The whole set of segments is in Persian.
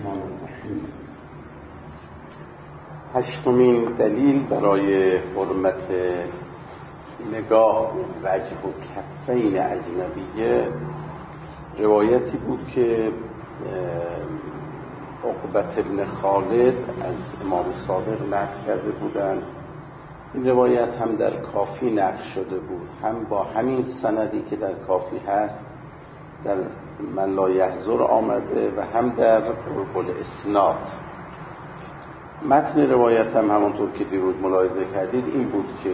الرحمن الرحیم. هشتمین دلیل برای حرمت نگاه وجه و کفین اجنبیه روایتی بود که عقبة بن خالد از امام صادق نقل کرده بودند. این روایت هم در کافی نقل شده بود، هم با همین سندی که در کافی هست در من لا یحضر آمده و هم در قرب الاسناد. متن روایت هم همونطور که دیروز ملاحظه کردید این بود که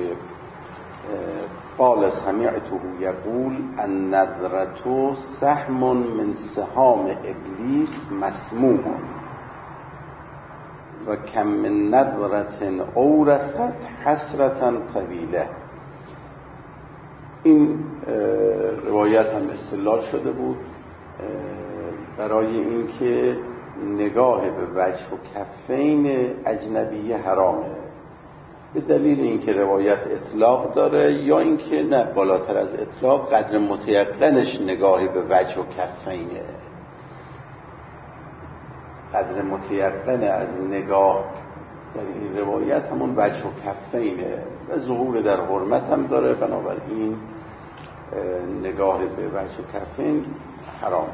قال سمعته یقول النظرة سهم من سهام ابلیس مسموم و کم من نظرة اورثت حسرة طویله. این روایت هم استدلال شده بود برای اینکه نگاه به وجه و کفین اجنبی حرامه، به دلیل اینکه روایت اطلاق داره یا اینکه نه بالاتر از اطلاق قدر متیقنش نگاه به وجه و کفینه. قدر متیقن از نگاه در این روایت همون وجه و کفینه و ظهور در حرمت هم داره، بنابراین نگاه به وجه و کفین حرام.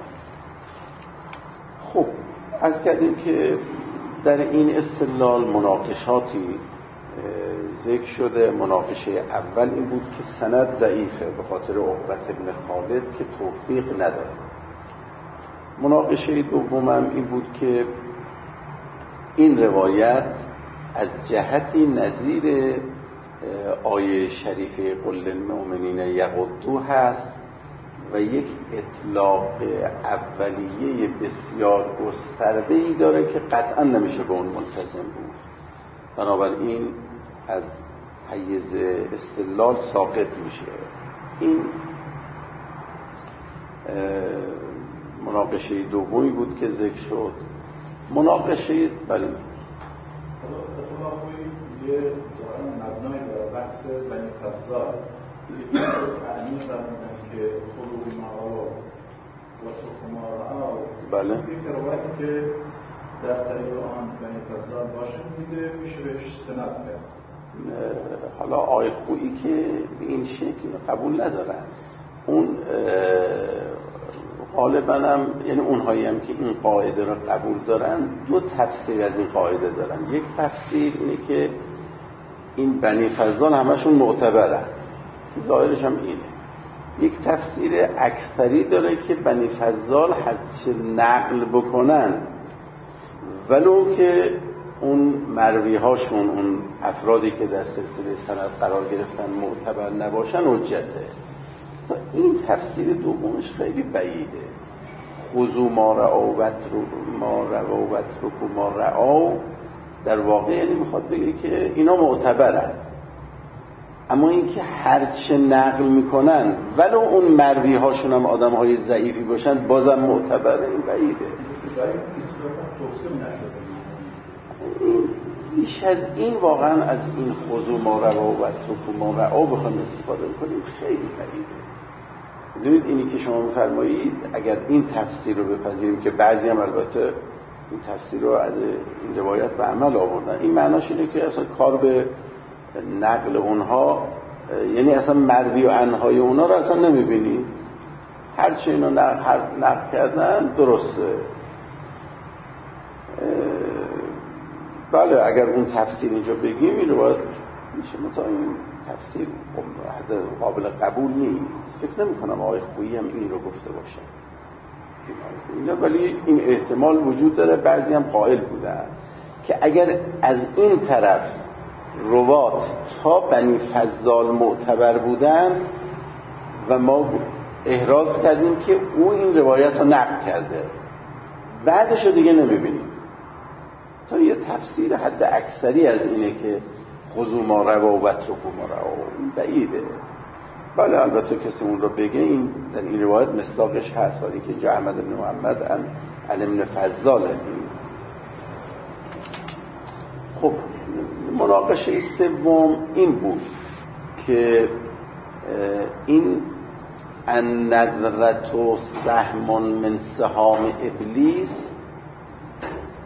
خب عرض کردیم که در این استدلال مناقشاتی ذکر شده. مناقشه اول این بود که سند ضعیفه به خاطر عقبة بن خالد که توفیق نداره. مناقشه دومم این بود که این روایت از جهتی نظیر آیه شریفه قل للمؤمنین یغضوا هست و یک اطلاق اولیه بسیار گسترده‌ای داره که قطعا نمیشه به اون ملتزم بود، بنابراین از حیز استدلال ساقط میشه. این مناقشه دومی بود که ذکر شد. مناقشه بله یه مبنای در بحث بنی فزار یکی تعمیم فرمودن که خروج معاو و تخمارها بله یک روایتی که در طریق آن بنی فزار باشه دیگه میشه بهش استناد کرد. حالا آقای خویی که به این شکل قبول ندارن، اون غالبا هم یعنی اونهایی هم که این قاعده رو قبول دارن دو تفسیر از این قاعده دارن. یک تفسیر اینه که این بنی فزار همشون معتبرن که ظاهرش هم اینه. یک تفسیر اکثری داره که بنی فزار هرچه نقل بکنن ولو که اون مروی هاشون، اون افرادی که در سلسله سند قرار گرفتن معتبر نباشن حجته. این تفسیر دومش خیلی بعیده. خذوا ما رأوا واترکوا ما رأوا در واقع یعنی میخواد بگه که اینا معتبرن، اما اینکه هرچه نقل میکنن ولو اون مروی هاشون هم آدم های ضعیفی باشن بازم معتبره، این بعیده. بیش از این واقعا از این خذوا ما رأوا واترکوا ما رأوا بخوایم استفاده کنیم خیلی بعیده. ببینید اینی که شما می‌فرمایید اگر این تفسیر رو بپذیریم که بعضی هم البته این تفسیر رو از این روایت به عمل آوردن، این معناش اینه که اصلا کار به نقل اونها، یعنی اصلا مروی و عنهای اونها رو اصلا نمی‌بینی، هرچی اینا نقل کردن درسته. بله اگر اون تفسیر اینجا بگیم این روایت میشه متا این تفسیر قابل قبول نیست. فکر نمی کنم آقای خویی هم این رو گفته باشه، ولی این احتمال وجود داره. بعضی هم قائل بودن که اگر از این طرف روات تا بنی فزال معتبر بودن و ما احراز کردیم که او این روایت رو نقل کرده، بعدش رو دیگه نمیبینیم، تا یه تفسیر حد اکثری از اینه که خذوا ما رأوا واترکوا ما رأوا، این بعیده. بله البته کسی اون رو بگه این در این روایت مصداقش هست، ولی که اینجا احمد بن محمد عن ابن فزال. خب مناقشه سوم این بود که این النظرة سهم من سهام ابلیس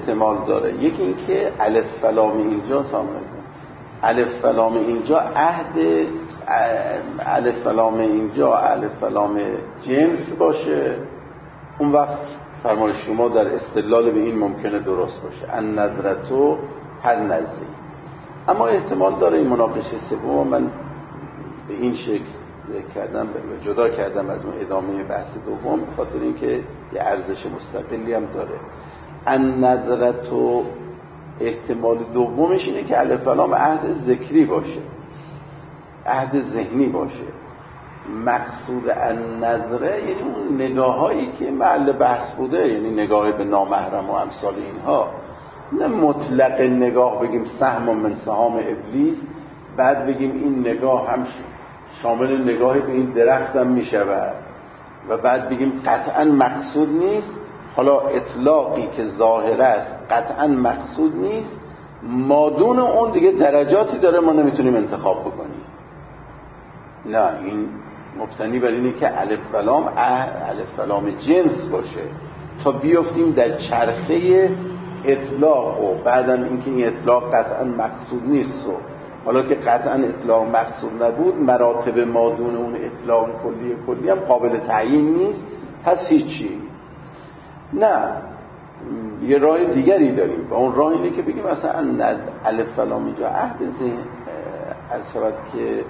احتمال داره. یکی این که الف فلام اینجا الف فلام اینجا عهد الف فلام اینجا الف فلام جنس باشه، اون وقت فرمان شما در استدلال به این ممکنه درست باشه، ان نظرتو هر نظری. اما احتمال داره این مناقشه سوم من به این شکل کردم، جدا کردم از اون ادامه بحث دوم، به خاطر اینکه یه ارزش مستقلی هم داره. ان نظرتو احتمال دومش اینه که الف لام عهد ذکری باشه، عهد ذهنی باشه. مقصود النظره یعنی اون نگاهایی که محل بحث بوده، یعنی نگاه به نامحرم و امثال اینها، نه مطلق نگاه بگیم سهم من سهام ابلیس، بعد بگیم این نگاه هم شامل نگاه به این درخت هم می شود و بعد بگیم قطعا مقصود نیست. حالا اطلاقی که ظاهر است قطعا مقصود نیست، مادون اون دیگه درجاتی داره ما نمیتونیم انتخاب بکنیم. نه، این مبتنی بر اینه که الف فلام جنس باشه تا بیافتیم در چرخه اطلاق و بعدم اینکه این اطلاق قطعا مقصود نیست و حالا که قطعا اطلاق مقصود نبود، مراتب مادون اون اطلاق کلی هم قابل تعیین نیست، پس هیچی. نه، یه راه دیگری داریم و اون راه اینه که بگیم مثلا الف فلام اینجا عهد ذهن از شود که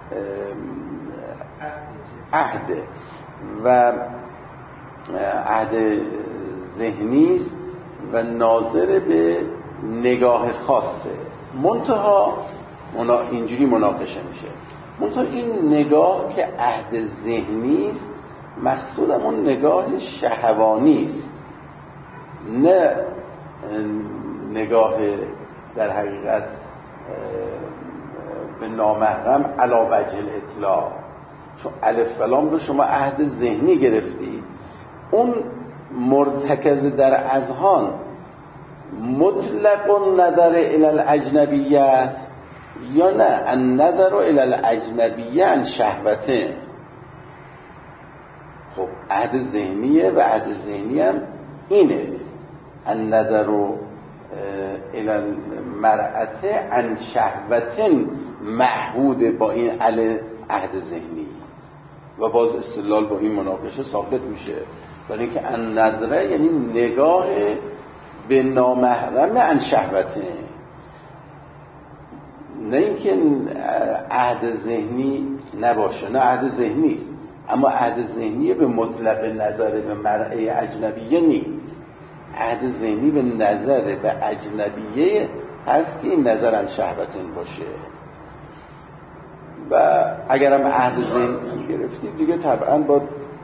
عهد و عهد ذهنی است و ناظر به نگاه خاصه. منتها اینجوری مناقشه میشه، منتها این نگاه که عهد ذهنی است مقصودم اون نگاه شهوانی است، نه نگاه در حقیقت به نامحرم علی وجه الاطلاق. چون الف فلام رو شما عهد ذهنی گرفتی، اون مرتکز در اذهان مطلق النظر الی الاجنبیه است یا نه النظر الی الاجنبیه عن شهوته. خب عهد ذهنیه و عهد ذهنی هم اینه، النظر الی المرأة عن شهوة معهود با این عهد ذهنی است و باز استدلال با این مناقشه ثابت میشه، برای اینکه النظره یعنی نگاه به نامحرم عن شهوته، نه اینکه عهد ذهنی نباشه، نه عهد ذهنی است، اما عهد ذهنی به مطلق نظر به مرأة اجنبیه نیست. عهد ذهنی به نظر به اجنبیه هست که این نظر عن شهوتن باشه. و اگرم عهد ذهنی گرفتید دیگه طبعا باید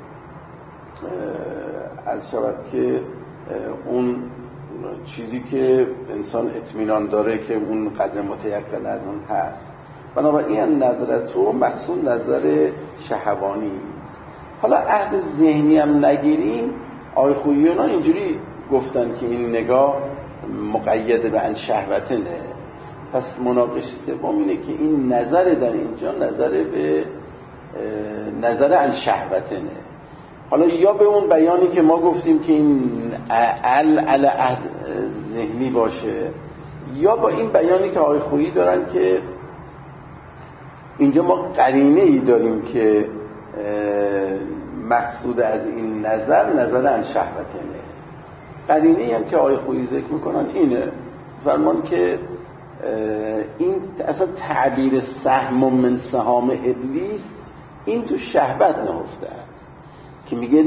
از شود که اون چیزی که انسان اطمینان داره که اون قدر متیقن از اون هست. بنابراین نظرتو مقصود نظر شهوانی است. حالا عهد ذهنی هم نگیریم، آقای خوییونا اینجوری گفتن که این نگاه مقید به ان شهوتنه. پس مناقشه سوم اینه که این نظر در اینجا نظر به نظر ان شهوتنه. حالا یا به اون بیانی که ما گفتیم که این عهد ذهنی باشه، یا با این بیانی که آقای خویی دارن که اینجا ما قرینه ای داریم که مقصود از این نظر ان شهوتنه. قرینه ای هم که آقای خویی ذکر میکنن اینه، فرمان که این اصلا تعبیر سهم من سهام ابلیس این تو شهوت نهفته است که میگه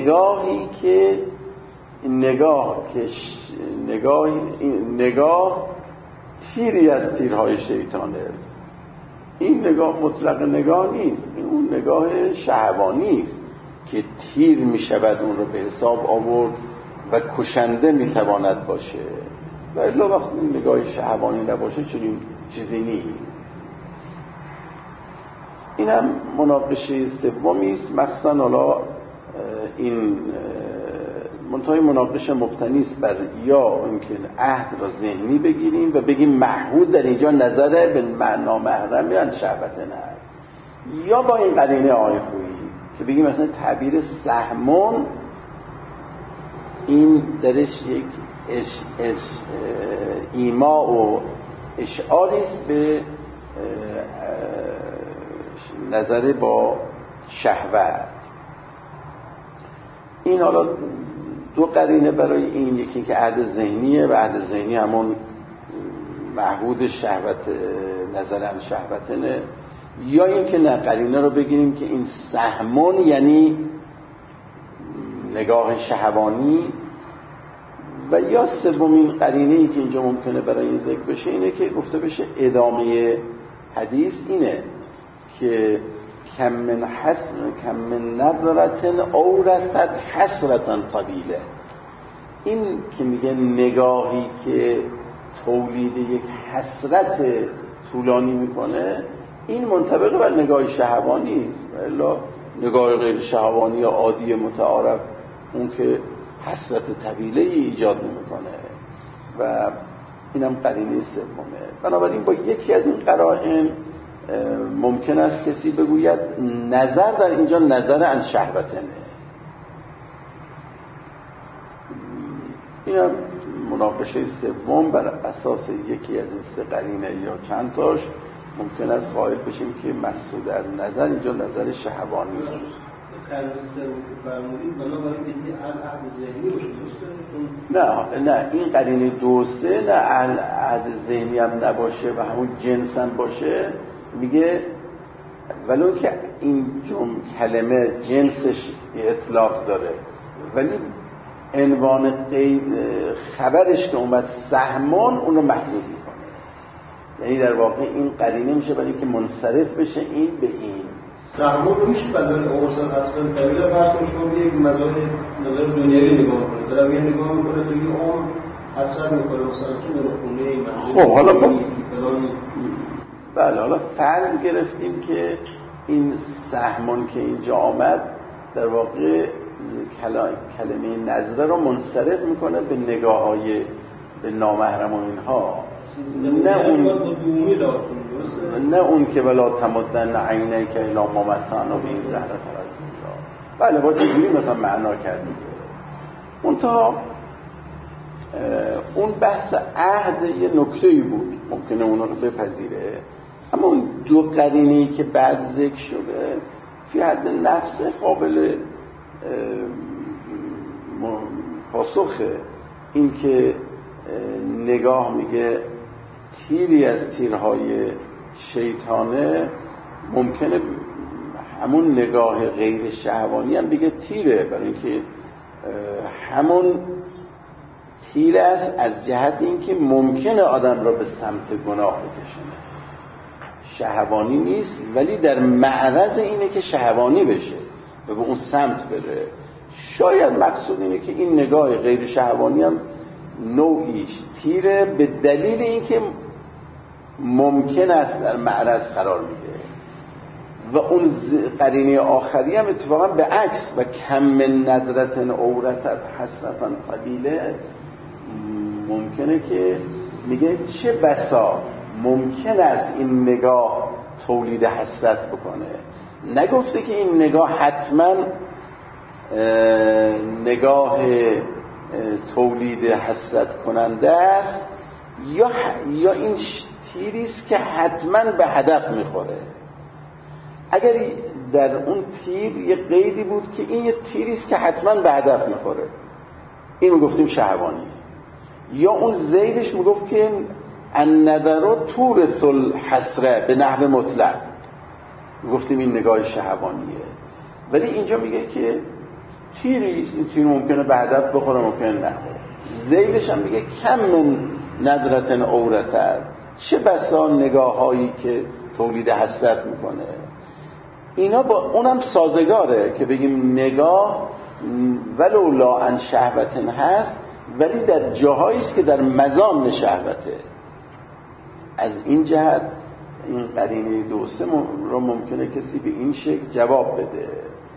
نگاه تیری از تیرهای شیطانه. این نگاه مطلق نگاه نیست، این اون نگاه شهوانی است که تیر میشود اون رو به حساب آورد و کشنده میتواند باشه، و الا وقتی این نگاه شهوانی نباشه چنین چیزی نیست. این هم مناقشه سومی است، مخصوصا حالا این منتهای مناقشه مبتنی است بر یا اینکه عهد را ذهنی بگیریم و بگیم معهود در اینجا نظر به معنا محرم یا شهوتن است، یا با این قرینه آقای خویی که بگیم مثلا تعبیر سهمون این درش یک ایما و اشعاری است به نظر با شهوت. این حالا دو قرینه برای این، یکی که عهد ذهنیه و عهد ذهنی همون معهود شهوت، نظرن شهوتنه، یا این که نه، قرینه رو بگیریم که این سهمون یعنی نگاه شهوانی، و یا سومین قرینه‌ای که اینجا ممکنه برای این ذکر بشه اینه که گفته بشه ادامه حدیث اینه که کم من نظرتن اورثت حسرتن طویله. این که میگه نگاهی که تولید یک حسرت طولانی میکنه، این منطبق بر نگاه شهوانی است، الا نگاه غیر شهوانی یا عادی متعارف اون که حسرت طویله ایجاد نمیکنه و اینم قرینه سومه. بنابراین با یکی از این قرائن ممکن است کسی بگوید نظر در اینجا نظر عن شهوتنه. اینم مناقشه سوم بر اساس یکی از این سه قرینه یا چند تاش ممکن است قائل بشیم که مقصود از نظر اینجا نظر شهوانی است. قرینه سوم که فرمودید بنابراین دیگه عهد ذهنی باشه، درسته؟ نه این قرینه 2 3 نه عهد ذهنی هم نباشه و همون جنس هم باشه. میگه ولو که این کلمه جنسش اطلاق داره ولی عنوان خبرش که اومد سهمان اونو محدود میکنه، یعنی در واقع این قرینه میشه برای که منصرف بشه این به این. سهمان رو میشه بدل اوصل اصلا طویله فرض کنید شما یک نظر دنیوی نگاه کنید، دارم یه نگاه میکنه توی اون اثر میکنه مثلا که نرخونه خب حالا بله، حالا فرض گرفتیم که این سهمان که اینجا آمد در واقع کلمه نظره رو منصرف میکنه به نگاه‌های به نامحرم و اینها، نه اون که ولا تمدن عینیک الی ما متعنا به این زهرة الدنیا. بله با اینجوری مثلا معنا کردیم. اون بحث عهد یه نکته‌ای بود ممکنه اون رو بپذیره، اما اون دو قرینه‌ای که بعد ذکر شده فی حد نفس قابل پاسخه. این که نگاه میگه تیری از تیرهای شیطانه، ممکنه همون نگاه غیر شهوانی هم بگه تیره، برای اینکه همون تیر است از جهت اینکه ممکنه آدم را به سمت گناه بکشونه، شهوانی نیست ولی در معرض اینه که شهوانی بشه و به اون سمت بره. شاید مقصود اینه که این نگاه غیر شهوانی هم نوعیش تیره به دلیل اینکه ممکن است در معرض قرار میده، و اون قرینه آخری هم اتفاقا به عکس و کم من ندرتن عورتت حسرتن طویله، ممکنه که میگه چه بسا ممکن است این نگاه تولید حسرت بکنه. نگفته که این نگاه حتما نگاه تولید حسرت کننده است یا این تیریست که حتما به هدف میخوره. اگر در اون تیر یه قیدی بود که این یه تیریست که حتما به هدف میخوره، این میگفتیم شهوانی، یا اون زیدش میگفت که النظر تورث الحسره به نحو مطلق، میگفتیم این نگاه شهوانیه. ولی اینجا میگه که تیریست، این تیر ممکنه به هدف بخوره ممکنه نخوره. زیدش هم میگه کم من ندرتن عورتت، چه بسا نگاه هایی که تولید حسرت میکنه. اینا با اونم سازگاره که بگیم نگاه ولو لا عن شهوتن هست ولی در جاهایی است که در مزان شهوته. از این جهت این قرینه 2 3 رو ممکنه کسی به این شکل جواب بده.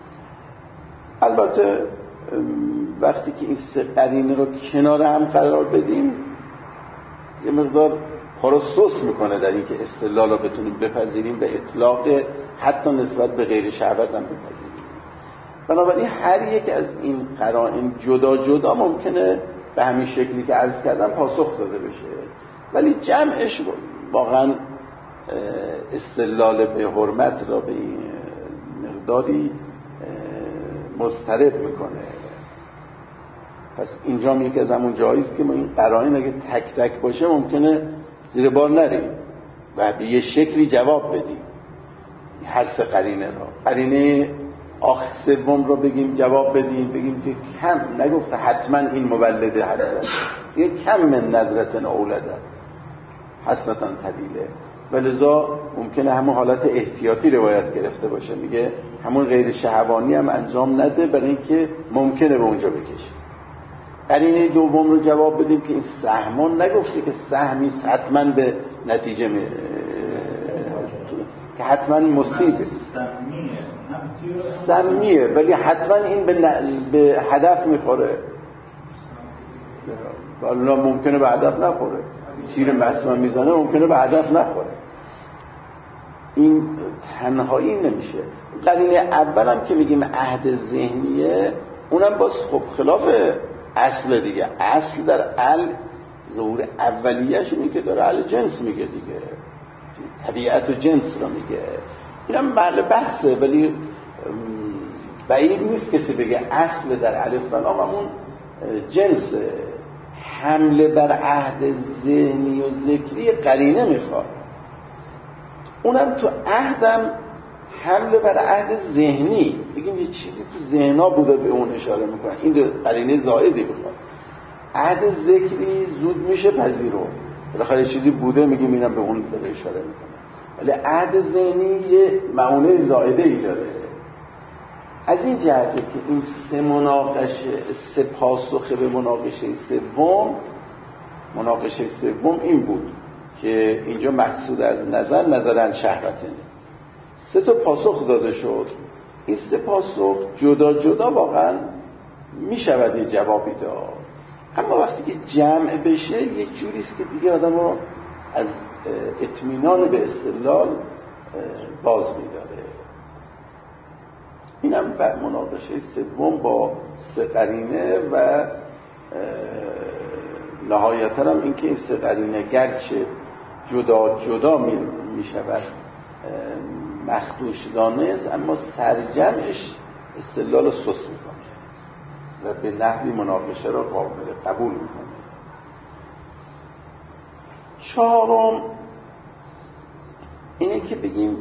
البته وقتی که این 3 قرینه رو کنار هم قرار بدیم یه مقدار پروسوس میکنه در اینکه استدلال رو بتونیم بپذیریم به اطلاق حتی نسبت به غیر شهوت هم بپذیریم. بنابراین هر یک از این قرائن جدا جدا ممکنه به همین شکلی که عرض کردم پاسخ داده بشه، ولی جمعش واقعا استدلال به حرمت را به این مقداری مضطرب میکنه. پس اینجا یکی از همون جایی است که ما این قرائن اگه تک تک باشه ممکنه زیر بار نریم و به یه شکلی جواب بدیم هر سه قرینه را. قرینه سوم رو بگیم جواب بدیم، بگیم که کم نگفته حتما این مولده هستن، یه کم من ندرتن اولده حسنتاً طویله، ولذا ممکنه همون حالت احتیاطی روایت گرفته باشه، میگه همون غیر شهوانی هم انجام نده برای اینکه ممکنه به اونجا بکشه. قرینه دوم رو جواب بدیم که این سهمان نگفته که سهمی حتما به نتیجه که حتما مصیبه سمیه، ولی حتما این به هدف میخوره، ولی ممکنه به هدف نخوره. تیر مسموم میزنه ممکنه به هدف نخوره. این تنهایی نمیشه. قرینه اولم که میگیم عهد ذهنیه، اونم باز خب خلاف اصل دیگه. اصل در ظهور اولیه‌اش اینه که داره اهل جنس میگه دیگه، طبیعت و جنس رو میگه. اینم محل بحثه، ولی بعید نیست کسی بگه اصل در الف و لام همون جنس. حمله بر عهد ذهنی و ذکری قرینه میخواد. اونم تو عهدم حمله بر عهد ذهنی، بگیم یه چیزی تو ذهنا بوده به اون اشاره میکنن، این قرینه زائدی میخواد. عهد ذکری زود میشه پذیرو، بالاخره چیزی بوده میگیم اینم به اون داره اشاره میکنه، ولی عهد ذهنی یه معونه زائده ای داره. از این جهته که این سه پاسخ به مناقشه سوم این بود که اینجا مقصود از نظرن شهوتنه. 3 تا پاسخ داده شد. این 3 پاسخ جدا جدا واقعا میشود یه جوابی داد، اما وقتی که جمع بشه یه جوریست که دیگه آدم رو از اطمینان به استدلال باز میداره. اینم مناقشه سوم با 3 قرینه و نهایتاً هم این که این 3 قرینه گرچه جدا جدا می شود مخدوش دانست، اما سرجمعش استدلال سوس میکنه و به نحوی مناقشه را قبول میکنه. 4م اینه که بگیم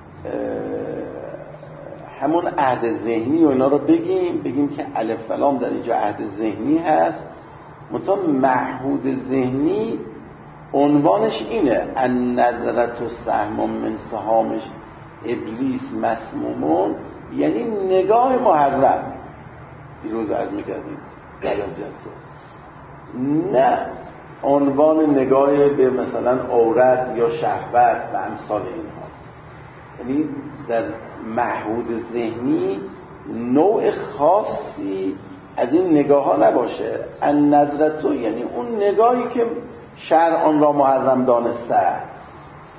همون عهد ذهنی و اینا رو بگیم که الف و لام در اینجا عهد ذهنی هست، منتها معهود ذهنی عنوانش اینه ان نظرت سهم من سهامش ابلیس مسمومون، یعنی نگاه محرم. دیروز عرض میکردیم بعد از جلسه، نه عنوان نگاه به مثلا عورت یا شهوت و امثال اینها. یعنی در معهود ذهنی نوع خاصی از این نگاه ها نباشه. ان نظرتو یعنی اون نگاهی که شرع آن را محرم دانسته است.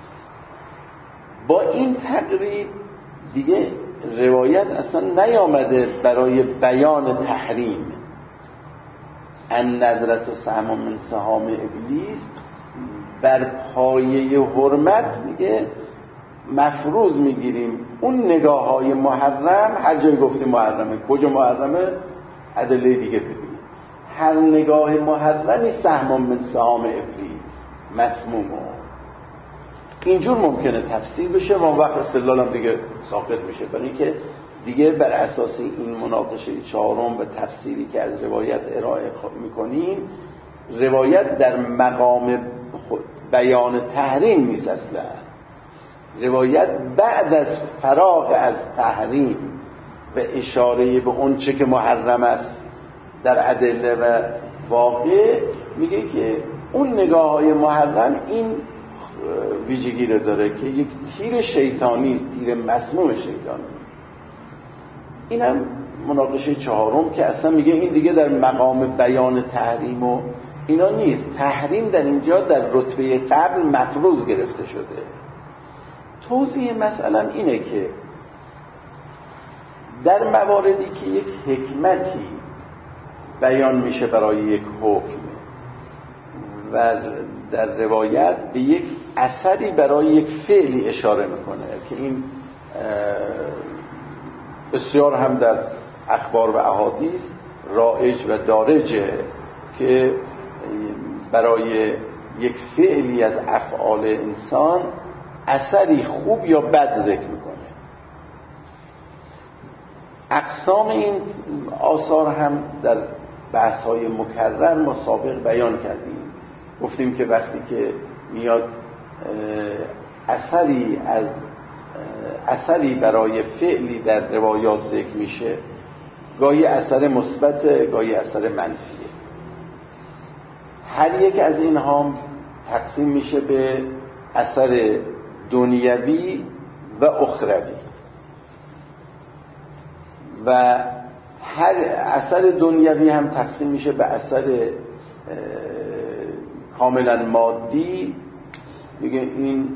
با این تقریب دیگه روایت اصلا نیامده برای بیان تحریم. ان نظرت سهم من سهام ابلیس بر پایه حرمت میگه مفروض میگیریم اون نگاه های محرم. هر جای گفتیم محرمه، کجا محرمه ادله دیگه ببینیم. هر نگاه محرمی سهم من سهام ابلیس مسمومه. اینجور ممکنه تفسیر بشه و وقت استدلال هم دیگه ساقط میشه، برای اینکه دیگه بر اساس این مناقشه 4م و تفسیری که از روایت ارائه میکنیم، روایت در مقام بیان تحریم نیست. اصلا روایت بعد از فراغ از تحریم و اشاره به اون چه که محرم است در ادله و واقع میگه که اون نگاه های محرم این ویژگی رو داره که یک تیر شیطانی است، تیر مسموم شیطانی. اینم مناقشه 4م که اصلا میگه این دیگه در مقام بیان تحریم و اینا نیست. تحریم در اینجا در رتبه قبل مفروض گرفته شده. توضیح مسئله اینه که در مواردی که یک حکمتی بیان میشه برای یک حکم و در روایت به یک اثری برای یک فعلی اشاره میکنه که این بسیار هم در اخبار و احادیث رایج و دارجه که برای یک فعلی از افعال انسان اثری خوب یا بد ذکر میکنه. اقسام این آثار هم در بحث‌های مکرر ما سابق بیان کردیم. گفتیم که وقتی که میاد اثری برای فعلی در روایات ذکر میشه، گاهی اثر مثبت، گاهی اثر منفیه. هر یک از اینها تقسیم میشه به اثر دنیوی و اخروی و هر اثر دنیوی هم تقسیم میشه به اثر کاملا مادی. میگه این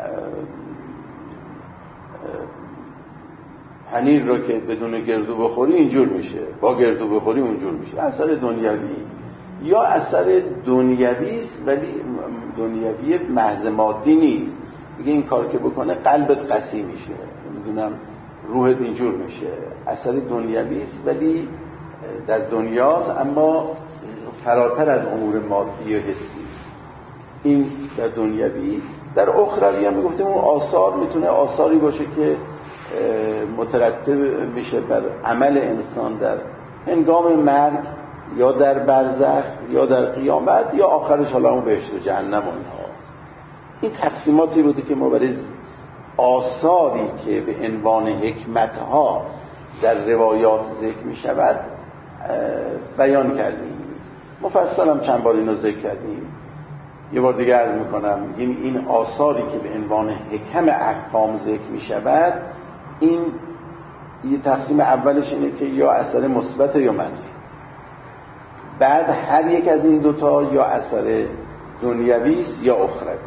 پنیر رو که بدون گردو بخوری اینجور میشه، با گردو بخوری اونجور میشه. اثر دنیوی یا اثر دنیوی است ولی دنیوی محض مادی نیست. میگه این کار که بکنه قلبت قسی میشه، نمیدونم روحت اینجور میشه. اثر دنیوی است ولی در دنیاست اما فراتر از امور مادی و حسی. این در دنیوی. در اخروی هم میگفتیم اون آثار میتونه آثاری باشه که مترتب میشه بر عمل انسان در هنگام مرگ یا در برزخ یا در قیامت یا آخرش حالا اون بهشت و جهنم اونها. این تقسیماتی بوده که ما برای آثاری که به عنوان حکمتها در روایات ذکر می شود بیان کردیم. مفصل هم چند بار اینو ذکر کردیم. یه بار دیگه عرض میکنم، میگیم این آثاری که به عنوان حکم احکام ذکر می شود، این یه تقسیم اولش اینه که یا اثر مثبت یا منفی. بعد هر یک از این دوتا یا اثر دنیوی است یا اخروی.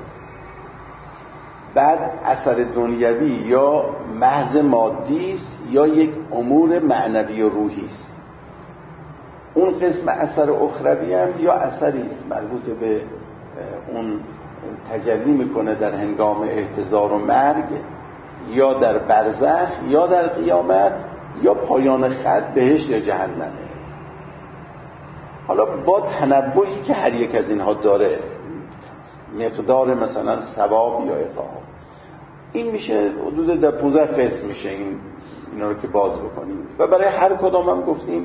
بعد اثر دنیوی یا محض مادی است یا یک امور معنوی و روحی است. اون قسم اثر اخروی هم یا اثری است مربوط به اون تجلی میکنه در هنگام احتضار و مرگ یا در برزخ یا در قیامت یا پایان خط بهشت یا جهنمه. حالا با تنوعی که هر یک از اینها داره، مقدار مثلا ثواب یا عقاب، این میشه حدود در 15 قسم میشه اینا رو که باز بکنیم و برای هر کدام هم گفتیم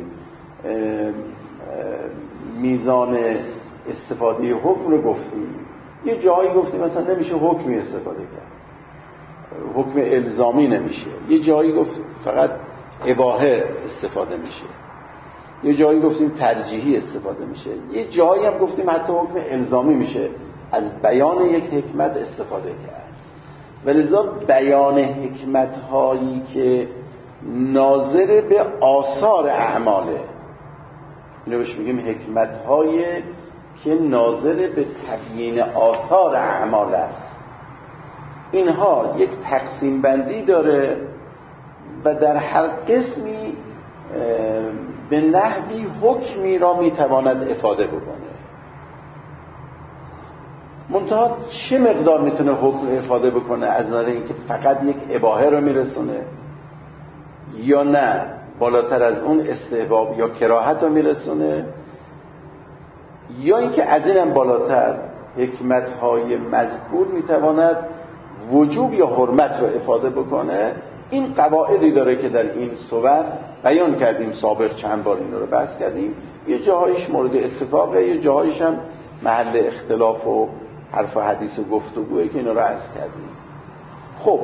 میزان استفاده حکم رو گفتیم. یه جایی گفتیم مثلا نمیشه حکمی استفاده کرد، حکم الزامی نمیشه. یه جایی گفتیم فقط اباحه استفاده میشه. یه جایی گفتیم ترجیحی استفاده میشه. یه جایی هم گفتیم حتی حکم الزامی میشه از بیان یک حکمت استفاده کرد. ولذا بیان حکمت هایی که ناظر به آثار اعماله، اینو بهش میگیم حکمت هایی که ناظر به تبیین آثار اعمال است. اینها یک تقسیم بندی داره و در هر قسمی به نحوی حکمی را میتواند افاده بکنه. منتها چه مقدار میتونه حکم افاده بکنه؟ از نظر اینکه فقط یک اباحه رو میرسونه یا نه بالاتر از اون استحباب یا کراهت رو میرسونه، یا اینکه از اینم بالاتر حکمت‌های مذکور میتواند وجوب یا حرمت رو افاده بکنه. این قواعدی داره که در این صور بیان کردیم، سابق چند بار این رو بحث کردیم. یه جاهایش مورد اتفاقه، یه جاهایش هم محل اختلاف و حرف و حدیث و گفتگوه که این رو عرض کردیم. خب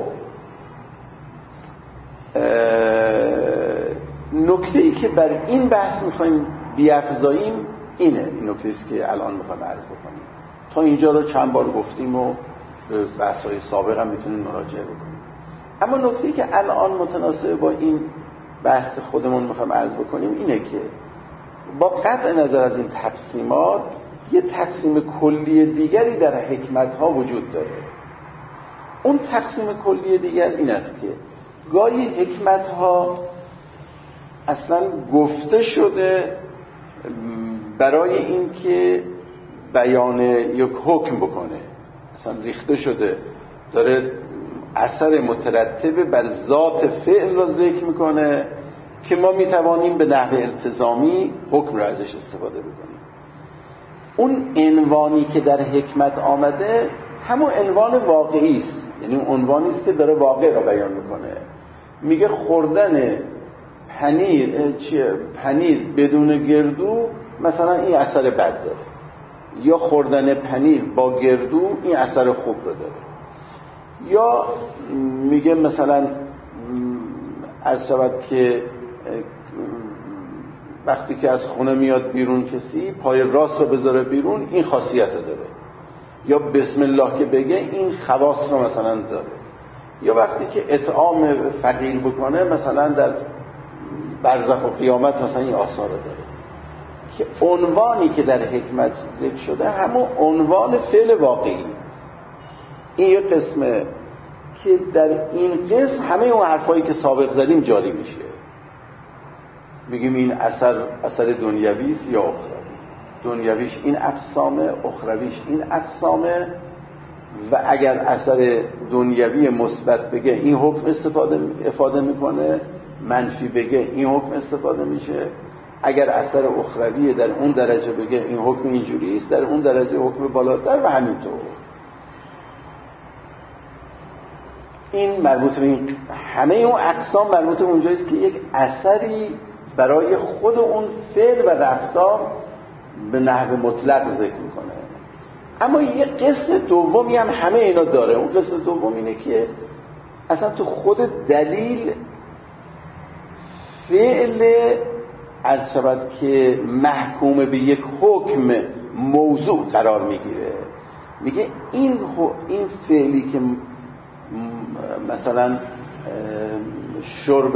نکته‌ای که بر این بحث میخوایم بیافزاییم اینه، این نکته‌ایست که الان میخوایم عرض بکنیم. تا اینجا رو چند بار گفتیم و به بحث‌های سابق هم میتونیم مراجعه بکنیم. اما نکته‌ای که الان متناسب با این بحث خودمون میخوایم عرض بکنیم اینه که با قطع نظر از این تقسیمات یه تقسیم کلی دیگری در حکمت‌ها وجود داره. اون تقسیم کلی دیگر این است که گاهی حکمت‌ها اصلا گفته شده برای این که بیان یک حکم بکنه، اصلا ریخته شده داره اثر مترتب بر ذات فعل را ذکر میکنه که ما میتوانیم به نحو التزامی حکم را ازش استفاده بکنیم. اون عنوانی که در حکمت آمده همون عنوان واقعی است، یعنی اون عنوانی است که داره واقع را بیان میکنه. میگه خوردن پنیر بدون گردو مثلا این اثر بد داره، یا خوردن پنیر با گردو این اثر خوب رو داره. یا میگه مثلا عرض شود که وقتی که از خونه میاد بیرون کسی پای راست رو بذاره بیرون این خاصیت رو داره، یا بسم الله که بگه این خواص رو مثلا داره، یا وقتی که اطعام فقیر بکنه مثلا در برزخ و قیامت مثلا این آثار رو داره. که عنوانی که در حکمت ذکر شده همون عنوان فعل واقعی است. این یک قسمه که در این قسم همه اون حرفایی که سابق زدیم جاری میشه. میگیم این اثر دنیوی است یا اخروی، دنیویش این اقسامه، اخرویش این اقسامه، و اگر اثر دنیوی مثبت بگه این حکم افاده میکنه، منفی بگه این حکم استفاده میشه. اگر اثر اخروی در اون درجه بگه این حکم اینجوری است، در اون درجه حکم بالاتر، و همینطور. این مربوط به این همه اون اقسام مربوط به اونجاییست که یک اثری برای خود اون فعل و رفتار به نحو مطلق ذکر میکنه. اما یه قسم دومی هم همه اینا داره. اون قسم دوم اینه که اصلا تو خود دلیل فعل عرض شود که محکوم به یک حکم موضوع قرار میگیره. میگه این فعلی که مثلا شرب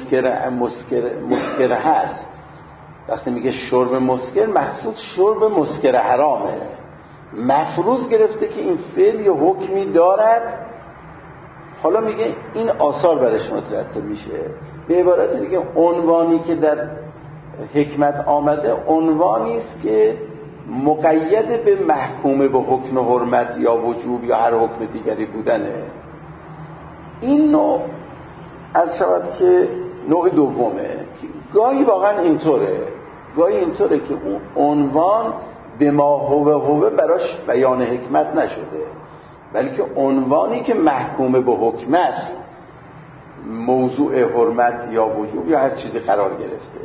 مسکر هست، وقتی میگه شرب مسکر مقصود شرب مسکر حرامه، مفروض گرفته که این فعل یه حکمی دارد. حالا میگه این آثار برش مترتب میشه. به عبارت دیگه عنوانی که در حکمت آمده عنوانی است که مقید به محکوم به حکم حرمت یا وجوب یا هر حکم دیگری بودنه. این نوع از شود که نوع دومه. گاهی واقعا اینطوره، گاهی اینطوره که اون عنوان به ما هوه براش بیان حکمت نشده، بلکه عنوانی که محکوم به حکم است، موضوع حرمت یا وجوب یا هر چیزی قرار گرفته.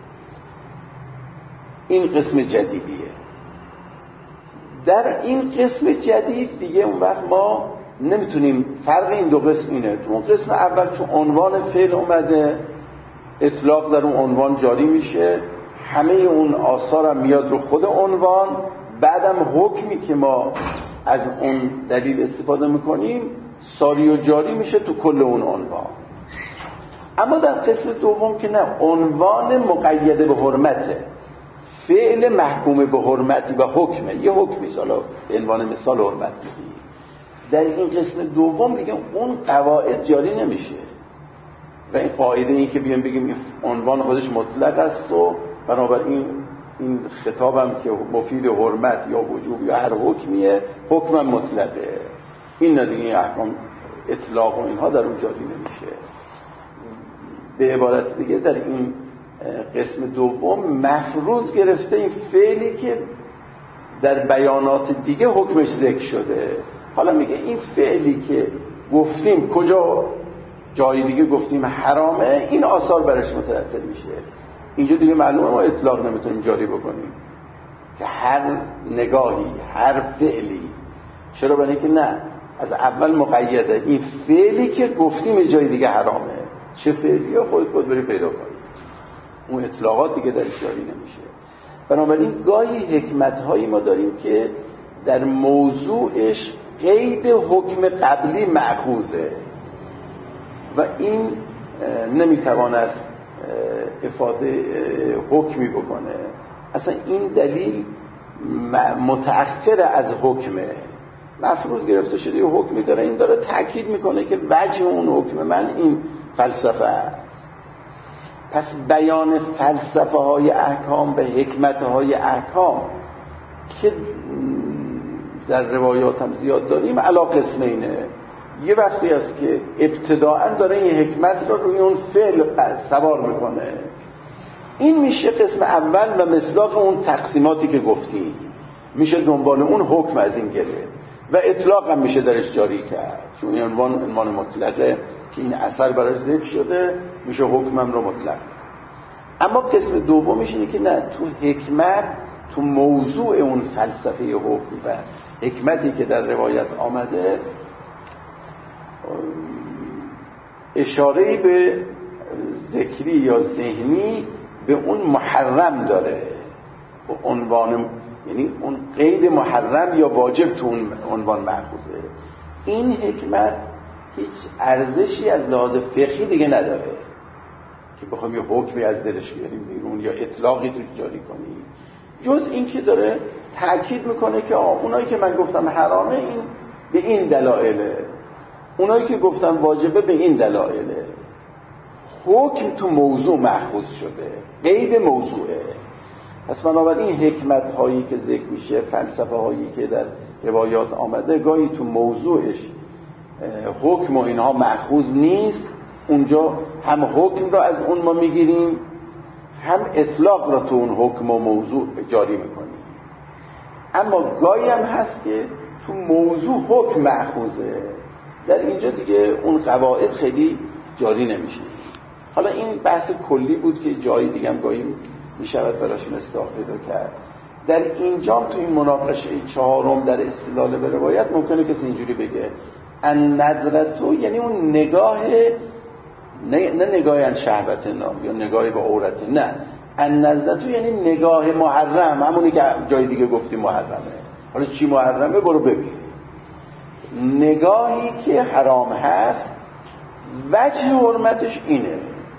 این قسم جدیدیه. در این قسم جدید دیگه اون وقت ما نمیتونیم، فرق این دو قسم اینه. تو اون قسم اول چون عنوان فعل اومده، اطلاق در اون عنوان جاری میشه، همه اون آثار هم میاد رو خود عنوان، بعدم حکمی که ما از اون دلیل استفاده میکنیم ساری و جاری میشه تو کل اون عنوان. اما در قسم دوم که نه، عنوان مقید به حرمته، فعل محکوم به حرمتی و حکمه، یه حکمی، حالا به عنوان مثال حرمت میگی. در این قسم دوم دیگه اون قواعد جاری نمیشه و این قاعده این که بیان بگیم این عنوان خودش مطلق است و بنابراین این خطابم که مفید حرمت یا وجوب یا هر حکمیه، حکمم مطلقه، این دیگه احکام اطلاق و اینها در اون جاری نمیشه. به عبارت دیگه در این قسم دوم مفروض گرفته این فعلی که در بیانات دیگه حکمش ذکر شده. حالا میگه این فعلی که گفتیم کجا جای دیگه گفتیم حرامه، این آثار برش مترتب میشه. اینجا دیگه معلومه ما اطلاق نمیتونیم جاری بکنیم که هر نگاهی، هر فعلی. چرا؟ برای اینکه نه، از اول مقیده، این فعلی که گفتیم جای دیگه حرامه، چه فعلیه خود بری پیدا کنید. اون اطلاقات دیگه درش جاری نمیشه. بنابراین گاهی حکمت‌هایی ما داریم که در موضوعش قید حکم قبلی مأخوذه و این نمیتواند افاده حکمی بکنه. اصلا این دلیل متأخر از حکمه، مفروض گرفته شده یه حکمی داره، این داره تأکید میکنه که وجه اون حکم من این فلسفه است. پس بیان فلسفه های احکام و حکمت های احکام که در روایات هم زیاد داریم علا قسمینه. یه وقتی است که ابتداعا داره این حکمت رو روی اون فعل سوار میکنه، این میشه قسم اول و مصداق اون تقسیماتی که گفتیم، میشه دنبال اون حکم از این گره و اطلاق هم میشه درش جاری کرد، چون این عنوان مطلقه که این اثر براش ذکر شده، میشه حکمم رو مطلق. اما قسم دومش اینه که نه، تو حکمت، تو موضوع اون فلسفه حکم و حکمتی که در روایت آمده اشاره‌ای به ذکری یا ذهنی به اون محرم داره، به عنوان، یعنی اون قید محرم یا واجب تو اون عنوان مأخوذه. این حکمت هیچ ارزشی از لحاظ فقهی دیگه نداره که بخوایم یه حکمی از دلش بیاریم بیرون یا اطلاقی توش جاری کنیم، جز این که داره تأکید میکنه که اونایی که من گفتم حرامه این به این دلایله، اونایی که گفتم واجبه به این دلایله. حکم تو موضوع مأخوذ شده، قید موضوعه. پس بنابراین حکمت هایی که ذکر میشه، فلسفه هایی که در روایات آمده، گاهی تو موضوعش حکم و اینها مأخوذ نیست، اونجا هم حکم را از اون ما میگیریم، هم اطلاق را تو اون حکم و موضوع جاری میکنیم. اما گاهی هم هست که تو موضوع حکم مأخوذه، در اینجا دیگه اون قواعد خیلی جاری نمیشه. حالا این بحث کلی بود که جایی دیگه هم گاهی میشود براش مصداق پیدا کرد. در اینجا تو این مناقشه چهارم در استدلال به روایت ممکنه کسی اینجوری بگه النظرتو، یعنی اون نگاه، نه نگاه شهوت یا نگاه به عورت، نه، النظرتو یعنی نگاه محرم، همونی که جای دیگه گفتیم محرمه. حالا چی محرمه؟ برو ببین. نگاهی که حرام هست وجه حرمتش اینه.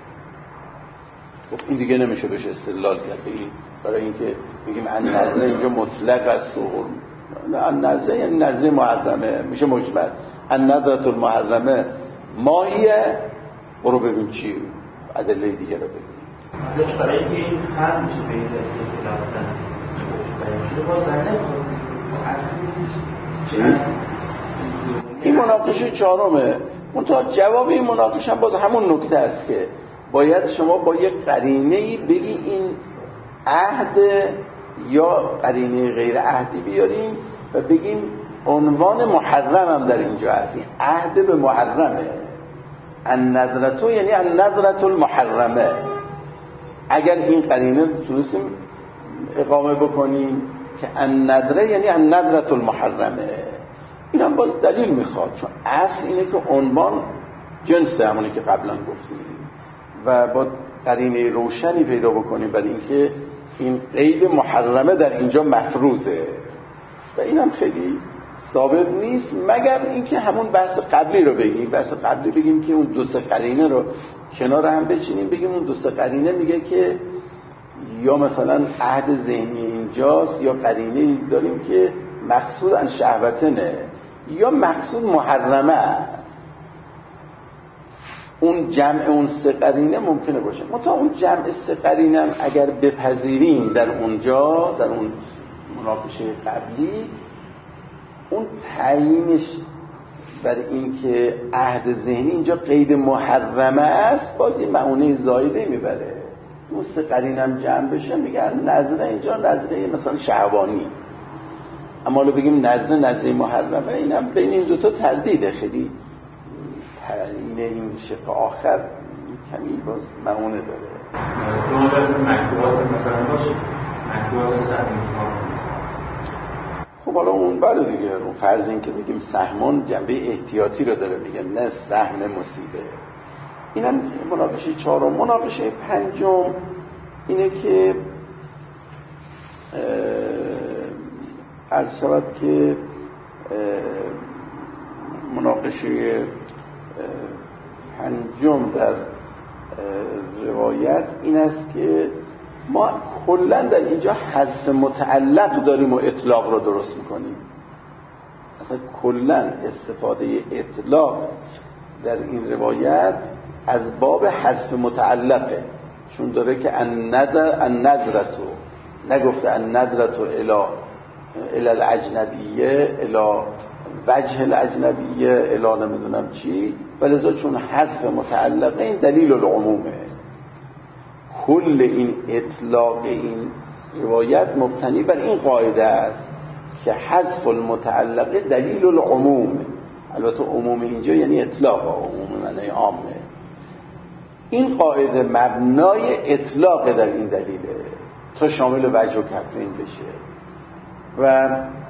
خب این دیگه نمیشه بهش استدلال کرد برای اینکه بگیم النظر اینجا مطلق است و النظر یعنی نظر محرمه، میشه مجمل. النظرة المحرمه ماهیه، برو ببین چی ادله دیگه رو ببین. برای اینکه این خرد میشه به این دسته که رفتن شده باز در نمیخواد اصل نیست. این مناقشه چهارمه. منتها جواب این مناقشه هم باز همون نکته است که باید شما با یک قرینه‌ای بگی این عهد یا قرینه غیر عهدی بیاریم و بگیم عنوان محرم هم در اینجا هست، این عهد به محرمه. النظرتو یعنی النظرة المحرمه. اگر این قرینه تونستیم اقامه بکنیم که النظره یعنی النظرة المحرمه، این هم باز دلیل میخواد، چون اصل اینه که عنوان جنسه، همونی که قبلا گفتیم، و با قرینه روشنی پیدا بکنیم برای اینکه این قید محرمه در اینجا مفروضه و این هم خیلی ثابت نیست، مگر اینکه همون بحث قبلی رو بگیم. بحث قبلی بگیم که اون دو سه قرینه رو کنار هم بچینیم، بگیم اون دو سه قرینه میگه که یا مثلا عهد ذهنی اینجاست، یا قرینه داریم که مقصود ان شهوتنه، یا مقصود محرمه است. اون جمع اون سه قرینه ممکنه باشه. منتها اون جمع سه قرینه هم اگر بپذیریم در اونجا، در اون مناقشه قبلی، اون تعیینش بر این که عهد ذهنی اینجا قید محرمه است، باز این معونه زایده میبره. اون سه قرینه هم جمع بشه میگن نظره اینجا نظره مثلا شهوانی است. اما حالا بگیم نظره محرمه، اینم بین این دوتا تردیده، خیلی تعیین این شق آخر کمی باز معونه داره. شما درست مکتوبات مثلا باشه، مکتوبات سهم انسان نیست. خب حالا اون بله دیگه، اون فرض این که بگیم سهمان جنبه احتیاطی رو داره، میگه نه سهم مصیبه. اینم مناقشه چهارم. مناقشه پنجم اینه که عرض شود که مناقشه پنجم در روایت این است که ما کلا در اینجا حذف متعلق داریم و اطلاق رو درست میکنیم. اصلا کلا استفاده اطلاق در این روایت از باب حذف متعلقه. چون داره که النظرتو نگفته النظرتو الی الاجنبیه الی وجه الاجنبیه الی نمیدونم چی، ولذا چون حذف متعلقه این دلیل العمومه. کل این اطلاق این روایت مبتنی بر این قاعده است که حذف المتعلقه دلیل العموم. البته عموم اینجا یعنی اطلاق، عموم معنی عامه. این قاعده مبنای اطلاق در این دلیله تا شامل وجه و کفین بشه. و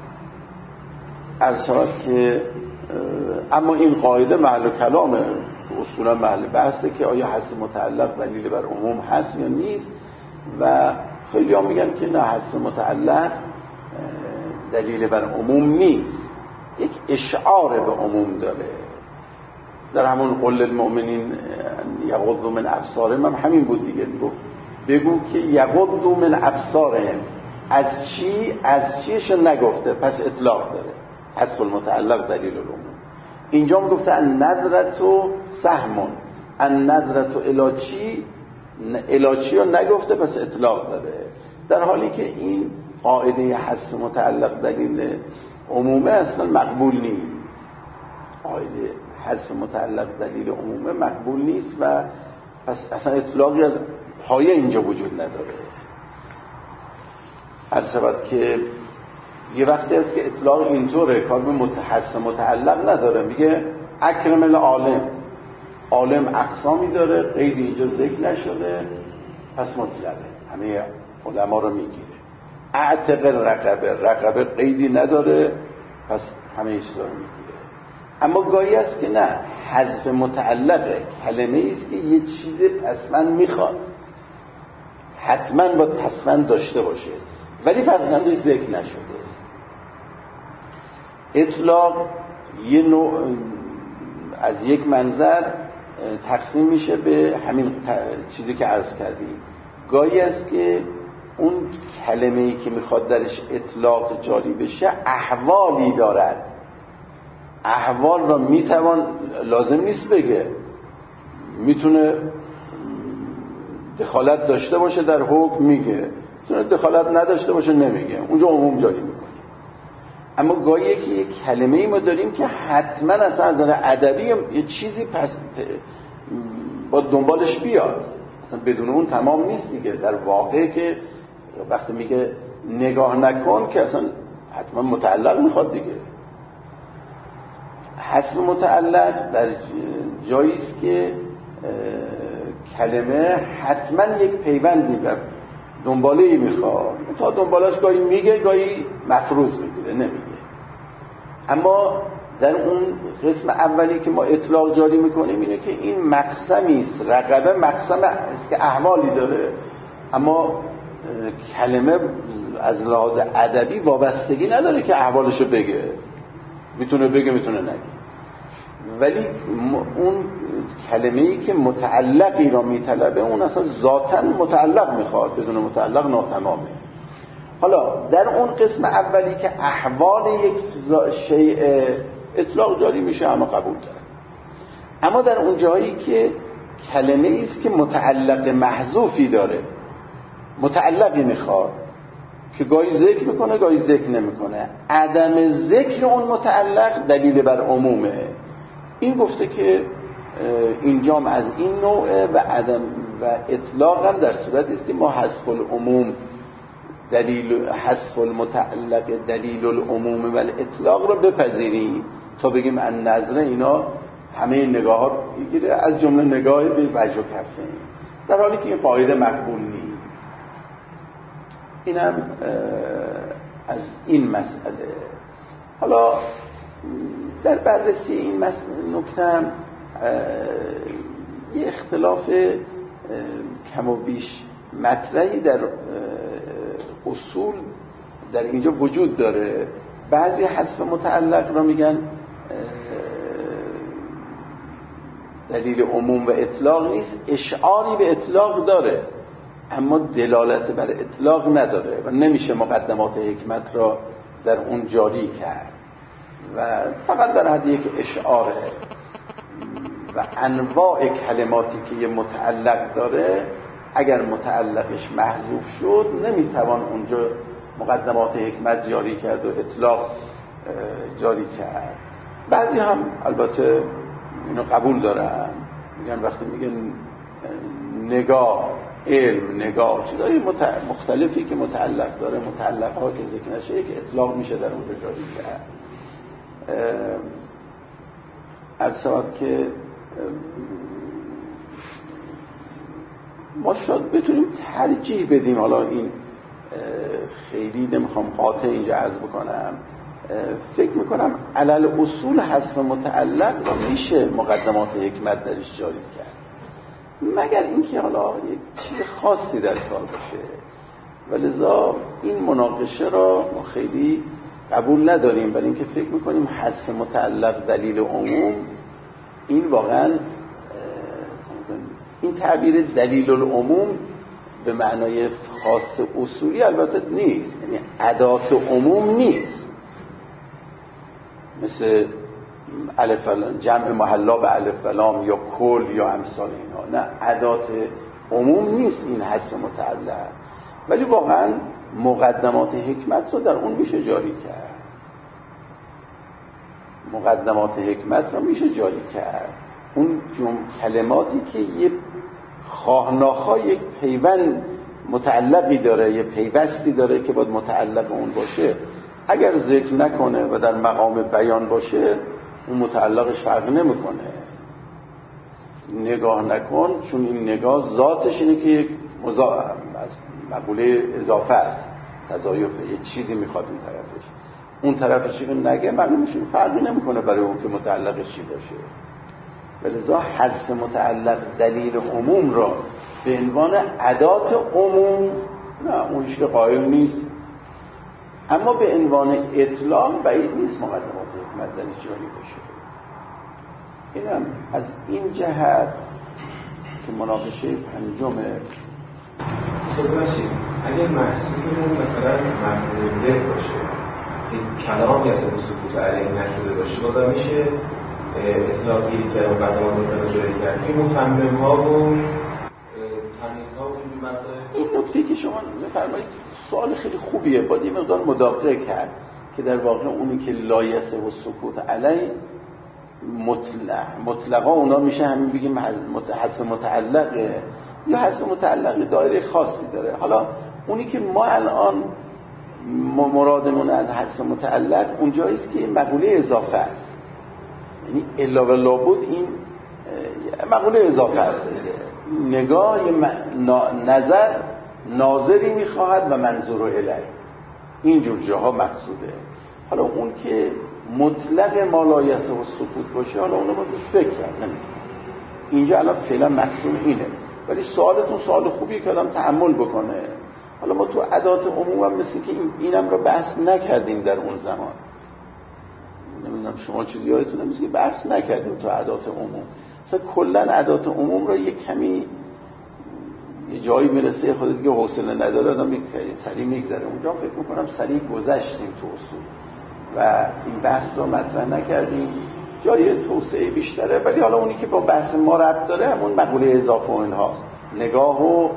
عرض شود که اما این قاعده محل کلامه، اصولا محل بحثه که آیا حذف متعلق دلیل بر عموم هست یا نیست. و خیلی ها میگن که نه، حذف متعلق دلیل بر عموم نیست، یک اشعار به عموم داره. در همون قل المؤمنین یغضوا من ابصارهم هم همین بود دیگه، گفت بگو که یغضوا من ابصارهم. از چی؟ از چیش نگفته، پس اطلاق داره. حذف المتعلق دلیل العموم. اینجا هم گفته النظرتو سهم، النظرتو الی چی رو نگفته، پس اطلاق داره. در حالی که این قاعده حذف متعلق دلیل عمومه اصلا مقبول نیست. قاعده حذف متعلق دلیل عمومه مقبول نیست و پس اصلا اطلاقی از پایه اینجا وجود نداره. عرض شود که یه وقتی است که اطلاق اینطوره، کار به حذف متعلق نداره. میگه اکرم العالم، عالم اقسامی داره، قید اینجا ذکر نشده، پس مطلقه، همه علما رو میگیره. اعتق الرقبه، رقبه قیدی نداره، پس همه چیزا رو میگیره. اما گاهی است که نه، حذف متعلقه، کلمه ایست که یه چیز پسمند میخواد، حتما باید پسمند داشته باشه، ولی پسمندش ذکر نشده. اطلاق یه نوع از یک منظر تقسیم میشه به همین چیزی که عرض کردیم. گاهی است که اون کلمه‌ای که میخواد درش اطلاق جاری بشه احوالی دارد. احوال را میتوان، لازم نیست بگه، میتونه دخالت داشته باشه در حکم میگه، میتونه دخالت نداشته باشه نمیگه، اونجا عموم جاری میکنه. اما گاهی که یک کلمه‌ای ما داریم که حتما اصلا از نظر ادبی یه چیزی پس با دنبالش بیاد، اصلا بدون اون تمام نیست دیگه. در واقع که وقتی میگه نگاه نکن که اصلا حتما متعلق میخواد دیگه. حذف متعلق در جایی است که کلمه حتما یک پیوندی و دنباله‌ای میخواد، تا دنبالش گاهی میگه گاهی مفروض میگیره نمیگه. اما در اون قسم اولی که ما اطلاق جاری میکنیم اینه که این مقسمی است، رقبه مقسم است که احوالی داره، اما کلمه از لحاظ ادبی وابستگی نداره که احوالشو بگه، میتونه بگه میتونه نگه. ولی اون کلمه‌ای که متعلقی را میطلبه اون اصلا ذاتاً متعلق میخواد، بدون متعلق ناتمامه. حالا در اون قسم اولی که احوال یک شیء اطلاق جاری میشه همه قبول داره. اما در اون جایی که کلمه‌ای است که متعلق محذوفی داره، متعلقی میخواد که گاهی ذکر میکنه گاهی ذکر نمیکنه، عدم ذکر اون متعلق دلیل بر عمومه. این گفته که اینجام از این نوعه و عدم و اطلاق هم در صورتی است که ما حذف العموم دلیل، حذف المتعلق دلیل العموم و الاطلاق رو بپذیریم تا بگیم النظر اینا همه نگاه ها بگیره، از جمله نگاه به وجه و کفین، در حالی که این قاعده مقبول نیست. اینم از این مسئله. حالا در بررسی این نکته یه اختلاف کم و بیش مطرحی در اصول در اینجا وجود داره. بعضی حذف متعلق را میگن دلیل عموم و اطلاق نیست، اشعاری به اطلاق داره اما دلالت بر اطلاق نداره و نمیشه مقدمات حکمت را در اون جاری کرد و فقط در حد یک اشعاره. و انواع کلماتی که یه متعلق داره اگر متعلقش محذوف شد نمیتوان اونجا مقدمات حکمت جاری کرد و اطلاق جاری کرد. بعضی هم البته اینو قبول دارن، میگن وقتی میگن نگاه، علم، نگاه، چیزای مختلفی که متعلق داره، متعلقها که ذکر نشه که اطلاق میشه در اونجا جاری کرد. عرض شود که ما شاید بتونیم ترجیح بدیم، حالا این خیلی نمیخوام قاطع اینجا عرض بکنم، فکر میکنم علل اصول حذف متعلق را میشه مقدمات حکمت درش جاری کرد، مگر اینکه حالا یک چیز خاصی در کار باشه. ولذا این مناقشه را ما خیلی قبول نداریم، برای اینکه فکر میکنیم حذف متعلق دلیل عموم، این واقعا این تعبیر دلیل العموم به معنای خاص اصولی البته نیست، یعنی ادات عموم نیست، مثل الف جمع محلا به الف لام یا کل یا امثال اینا. نه، ادات عموم نیست این حذف متعلق، ولی واقعا مقدمات حکمت رو در اون میشه جاری کرد. مقدمات حکمت رو میشه جاری کرد. اون کلماتی که یه خواه ناخواه یک پیوند متعلقی داره، یه پیوستی داره که باید متعلق اون باشه، اگر ذکر نکنه و در مقام بیان باشه اون متعلقش فرق نمیکنه. نگاه نکن، چون این نگاه ذاتش اینه که یک از مقوله اضافه است، تضایفه، یه چیزی میخواد اون طرفش، اون طرفش رو نگه معلوم میشه فرقی نمیکنه برای اون که متعلقش چی باشه. ولذا حذف متعلق دلیل عموم را به عنوان ادات عموم، نه اونش که قائل نیست، اما به عنوان اطلاق بعید نیست مقدمات حکمت درش جاری باشه. اینم از این جهت که مناقشه پنجمه. تصور باشید اگر محصولمون مثلا مفهوم ده باشه که کلام یا سکوت علیه نشده باشه، بازم میشه اطلاقی که مقدمات حکمت جاری کرد. این متمم ها و تمیز ها و اینجور مسائل. این نکته که شما میفرمایید سوال خیلی خوبیه، باید یه مقدار مداقه کرد که در واقع اونی که لایسه و سکوت علیه مطلقا اونا میشه همین بگیم حذف متعلقه یا حذف متعلق دایره خاصی داره. حالا اونی که ما الان مرادمون از حذف متعلق اونجاییست که مقوله اضافه است، یعنی الا و لابد این مقوله اضافه است. نگاه نظر ناظری میخواهد و منظور الیه، اینجور جاها مقصوده. حالا اون که مطلق ما لایسه و سکوت باشه، حالا اونو ما دوست فکر کردن اینجا الان فعلا مقصود اینه، ولی سوالتون سوال خوبیه که آدم تأمل بکنه. حالا ما تو ادات عموم هم مثل که اینم رو بحث نکردیم در اون زمان، نمیدونم شما چیزی یادتونه، مثل که بحث نکردیم تو ادات عموم. مثلا کلا ادات عموم رو یک کمی یه جایی میرسه خود دیگه حوصله نداره آدم سریع میگذره، اونجا فکر میکنم سریع گذشتیم تو اصول و این بحث رو مطرح نکردیم، جای توسعه بیشتره. ولی حالا اونی که با بحث ما ربط داره همون مقوله اضافه و اینهاست، نگاه و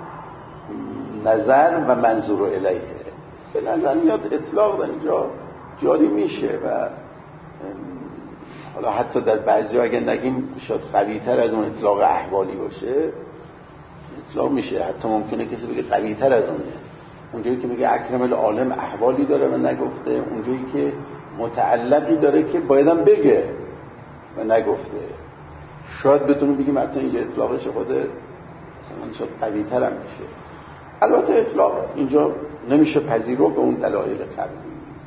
نظر و منظور الیه. به نظر میاد اطلاق در اینجا جاری میشه و حالا حتی در بعضی ها اگر نگیم شاید قوی تر از اون اطلاق احوالی باشه، اطلاق میشه. حتی ممکنه کسی بگه قوی تر از اونه، اونجایی که میگه اکرم العالم احوالی داره و نگفته، اونجایی که متعلقی داره که بایدم بگه و نگفته. شاید بتونیم بگیم حتی اینجا اطلاقش خود مثلا شاید قوی تر هم میشه. البته اطلاق اینجا نمیشه پذیرفت به اون دلایل قبلی.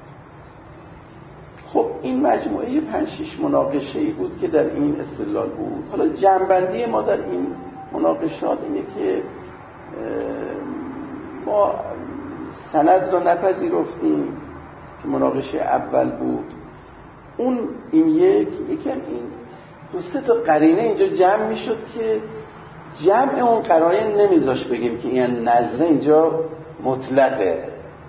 خب این مجموعه 5-6 مناقشه‌ای بود که در این استدلال بود. حالا جنبندی ما در این مناقشات اینه که ما سند را نپذیرفتیم که مناقشه اول بود. این یکم این 2-3 تا قرینه اینجا جمع میشد که جمع اون قرائن نمیذاش بگیم که این نظر اینجا مطلقه.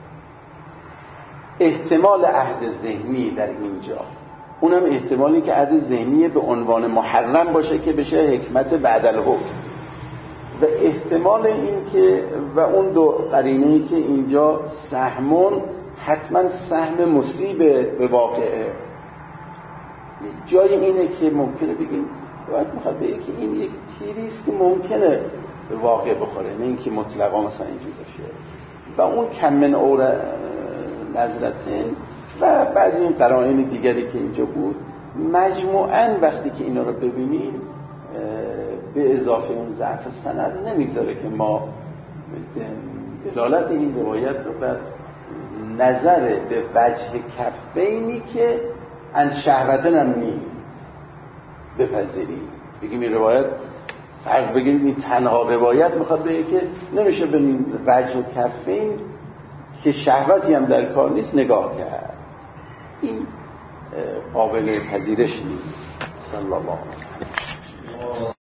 احتمال عهد ذهنی در اینجا، اونم احتمالی که عهد ذهنی به عنوان محرم باشه که بشه حکمت بعد الحکم، و احتمال این که و اون دو قرینه‌ای که اینجا سهمون حتما سهم مصیب به واقعه. جای اینه که ممکنه بگیم باید میخواد بگه که این یک تیری است که ممکنه به واقع بخوره، نه اینکه مطلقا مثلا اینجوری باشه. و اون کم من اور نظرتن و بعضی این قرائن دیگری که اینجا بود مجموعاً وقتی که اینا رو ببینیم به اضافه اون ضعف سند نمیذاره که ما دلالت این روایت رو بر نظر به وجه کفینی که ان شهوتن هم نیست بپذیریم. بگیم این روایت فرض بگیم این تنها روایت میخواد بگه که نمیشه به وجه و کفین که شهوتی هم در کار نیست نگاه کرد. این قابل پذیرش نیست. صلی الله علیه و